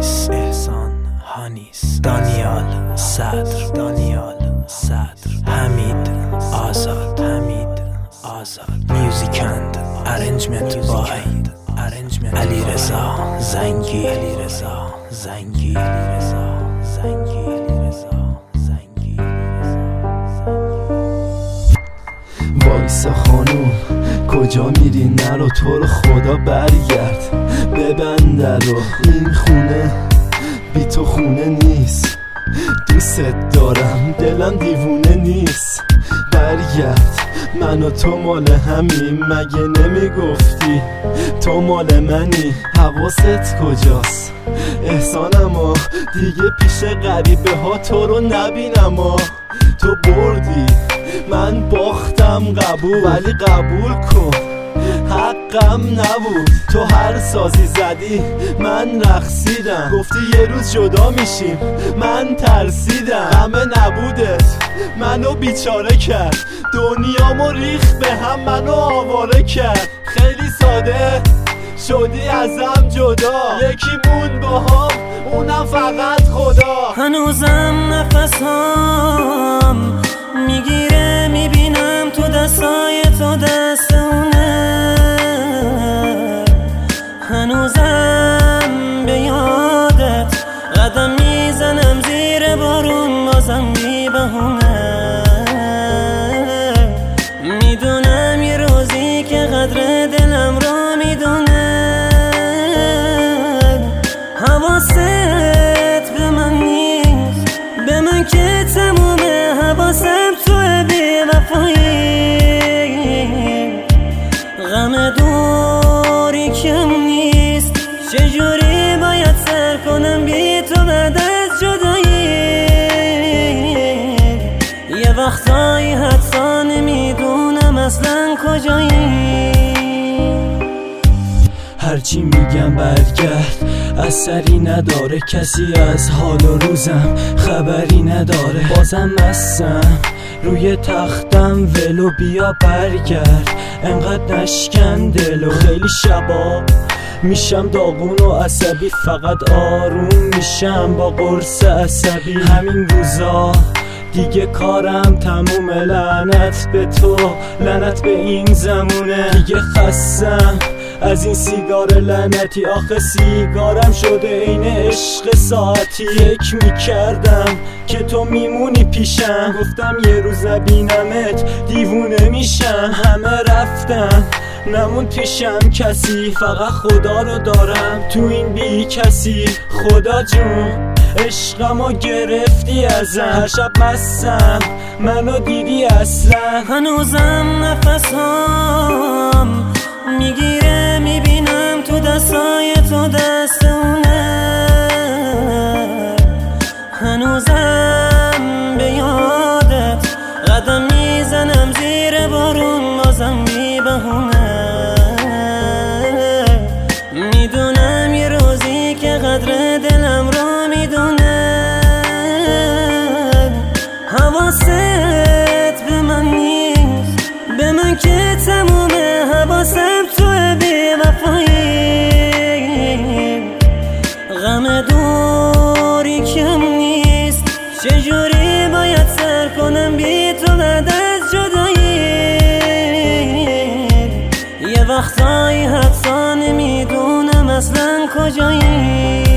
هانیس، دانیال صدر، حمید آزاد، میوزیک اند ارنجمنت بای علیرضا زنگی. وایسا خانوم کجا میری؟ نرو تو رو خدا برگرد، ببند رو. این خونه بی تو خونه نیست، دوست دارم دلم دیوونه نیست. برگرد، من و تو مال همیم، مگه نمیگفتی تو مال منی؟ حواست کجاست؟ احسانم دیگه پیش غریبه ها تو رو نبینم. تو بردی من باختم، قبول، ولی قبول کن حقم نبود. تو هر سازی زدی من رقصیدم، گفتی یه روز جدا میشیم من ترسیدم. غم نبودت منو بیچاره کرد، دنیامو ریخ به هم منو آواره کرد. خیلی ساده شدی ازم جدا، یکی مون با هم اونم فقط خدا. هنوزم نفسام میگیره، میبینم تو دستای تو دست اونه. هنوزم به یادت قدم میزنم زیر بارون، بازم بی بهونه. میدونم یه روزی که قدر دلم رو میدونه. حواست به من نیست، به من که تمومه. حواسم توه بی وفایی، غم دوری کم نیست. چجوری باید سر کنم بی تو بعد از جدایی؟ یه وقتایی حتی نمیدونم اصلا کجایی. هرچی میگم برگرد اثری نداره، کسی از حال و روزم خبری نداره. بازم مستم روی تختم، ولو بیا برگرد، انقدر نشکن دلو. خیلی شبا میشم داغون و عصبی، فقط آروم میشم با قرص عصبی. همین روزا دیگه کارم تمومه، لعنت به تو، لعنت به این زمونه. دیگه خستم از این سیگار لعنتی، آخه سیگارم شده عین عشق ساعتی. فکر میکردم که تو میمونی پیشم، گفتم یه روز نبینمت دیوونه میشم. همه رفتن نمون پیشم کسی، فقط خدا رو دارم تو این بی کسی. خدا جون عشقمو گرفتی ازم، هر شب مستم منو دیدی اصلا. هنوزم نفسام میگیره، میبینم تو دستای تو دست اونه. هنوزم به یادت قدم میزنم زیر بارون، بازم بی بهونه. میدونم یه روزی که قدر دلم رو میدونه. حواست به من نیست، به من که تمومه. حواسم توه بی وفایی، غم دوری کم نیست. چجوری باید سر کنم بی تو بعد از جدایی؟ یه وقتایی حتی نمیدونم اصلا کجایی.